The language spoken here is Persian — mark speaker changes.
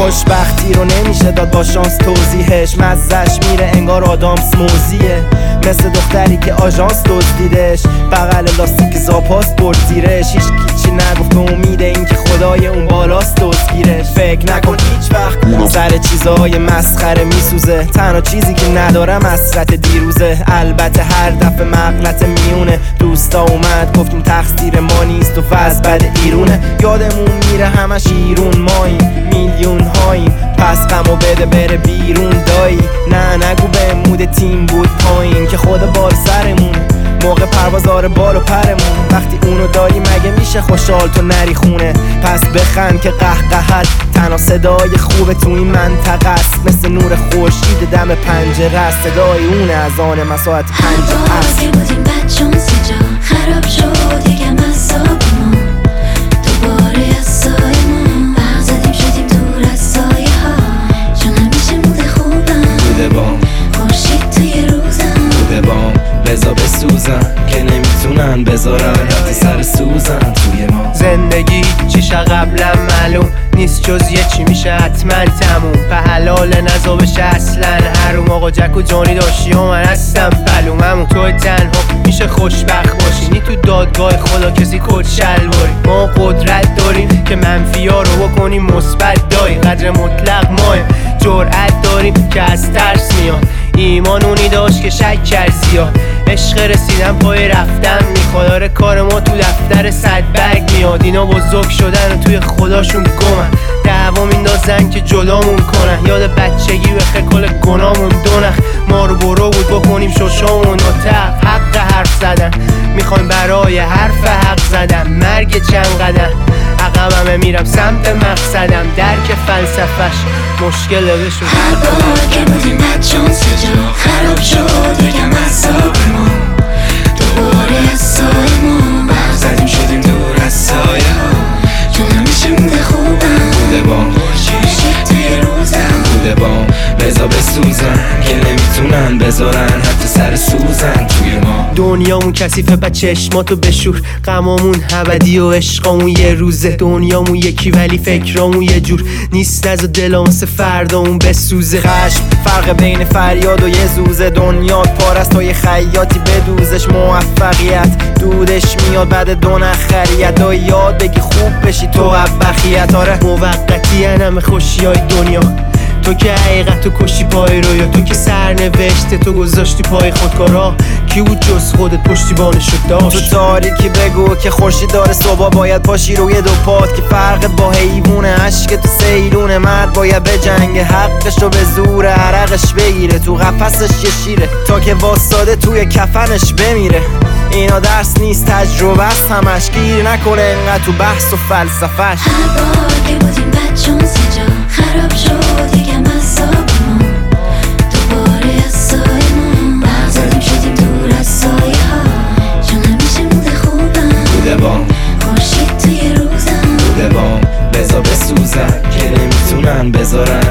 Speaker 1: خوشبختی رو نمیشه داد با شانس توضیحش، مزهش میره انگار آدامس موزیه، مثل دختری که آژانس دزدیدش، بغل لاستیک زاپاس برد زیرش، هیچ چی نگفت به امید این که خدای اون بالاست دزدگیرش. فکر نکن هیچ وقت سر چیزای مسخره میسوزه، تنها چیزی که ندارم حسرت دیروزه، البته هر دفعه مغلط میونه، دوستا اومد گفتیم تقصیر ما نیست و وضع بد ایرونه، یادمون میره همش ایرون ماییم، میلیون هاییم، پس غمو بده بره بیرون دایی، نه نگو به مود تیم بود پایین که خدا بال سرمون، موقع پرواز آره بال و پرمون، وقتی اونو داری مگه میشه خوشحال تو نری خونه، پس بخند که قهقهت تنها صدای خوبه تو این منطقه است، مثل نور خورشید دم پنجره است، صدای اونه از آن مساعت 5 است.
Speaker 2: که بودیم بچون سجا خراب شد یکم اعصابمون، دوباره از سایمون برق زدیم شدیم دور از سایه ها، چون همیشه موده خوبم
Speaker 1: بوده بام
Speaker 2: خورشید توی روزم،
Speaker 1: بوده بام بزا بسوزن که نمیتونن بذارن وقتی سر سوزن توی ما. زندگی چیشه قبلا معلوم نیست جز یه چی میشه حتما تموم، به حلال نزا بشه اصلا حروم، آقا جک و جانی داشتی و من هستم بلوممون، تو تنها میشه خوشبخت باشی، نی تو دادگاه خدا کسی کت شلواری، ما قدرت داریم که منفی ها رو بکنیم مثبت، دایی قدر مطلق ماه، جرأت داریم که از ترس میاد، ایمان اونی داشت که شک کرد زیاد، عشق رسیدن پای رفتن میخواد، آره کار ما تو دفتر صدبرگ میاد، اینا بزرگ شدن و توی خداشون گمن، دعوا میندازن که جلامون کنن، یاد بچگی بخیر کل گنامون دونخ، ما رو برو بود بکنیم ششامون نتق، حق حرف زدن میخوایم برای حرف حق زدن، مرگ چند قدم عقبمه میرم سمت مقصدم، درک فلسفش مشکله بشون.
Speaker 2: هر بار که بودیم بچون سجا خراب شد یکم اعصابمون، دوباره از سایمون برق زدیم شدیم دور از سایه ها، چون همیشه موده خوبم
Speaker 1: بوده بام
Speaker 2: خورشید توی روزم،
Speaker 1: بوده بام بزا بسوزن که نمیتونن بذارن حتی سر سوزن توی ما. دنیامون کثیفه بچه چشماتو بشور، غمامون ابدی و عشقامون یه روزه، دنیامون یکی ولی فکرامون یه جور نیست، نزا دلام واسه فردامون بسوزه، خشم فرق بین فریاد و یه زوزه، دنیات پارست تا یه خیاطی بدوزش، موفقیت دودش میاد بعد دو نخریت، دا یاد بگی خوب بشی تو بخیت، آره موقتی همه خوشی های دنیا، تو که حقیقت تو کشی پای رو، یا تو که سرنوشت تو گذاشتی پای خودکارا، کی بود جز خودت پشتیبانشو داشت؟ تو تاریکی بگو که خورشید داره صبح باید پاشی روی دو پات، که فرق با حیوونه عشق تو سیلونه، مرد باید به جنگ حقش رو به زور عرقش بگیره، تو قفسش یه شیره تا که واساده توی کفنش بمیره، اینا درس نیست تجربه است همش، گیر نکنه انقدر تو بحث و فلسفش.
Speaker 2: هر بار که بودیم بچون سجا خراب شد یکم اعصابمون، دوباره از سایمون برق زدیم شدیم دور از سایه ها، چون همیشه موده خوبم
Speaker 1: بوده بام
Speaker 2: خورشید توی روزم،
Speaker 1: بوده بام بزا بسوزن که نمیتونن بذارن